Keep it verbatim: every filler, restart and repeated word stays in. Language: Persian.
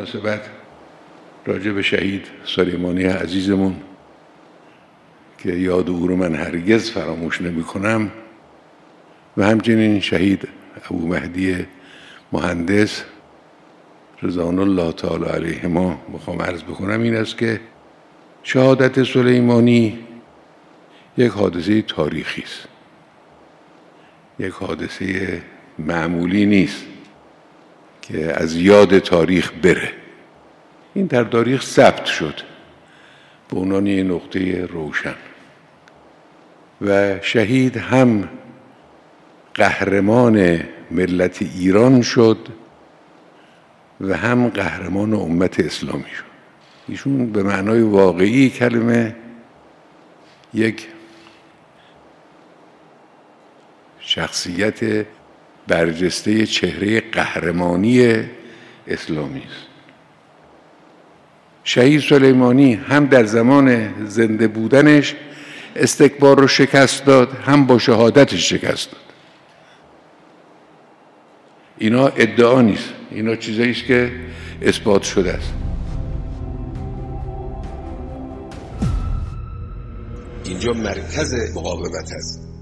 مناسبت راجع به شهید سلیمانی عزیزمون که یاد او رو من هرگز فراموش نمی کنم و همچنین شهید ابو مهدی مهندس رضوان الله تعالی علیهما میخوام عرض بکنم این است که شهادت سلیمانی یک حادثه تاریخی است، یک حادثه معمولی نیست که از یاد تاریخ بره. این در تاریخ ثبت شد به عنوان یک نقطه روشن و شهید هم قهرمان ملت ایران شد و هم قهرمان امت اسلامی شد. ایشون به معنای واقعی کلمه یک شخصیت برجسته چهره قهرمانی اسلامی است. شهید سلیمانی هم در زمان زنده بودنش استکبار رو شکست داد، هم با شهادتش شکست داد. اینا ادعا نیست، اینا چیزایی است که اثبات شده است. اینجا مرکز مقاومت است.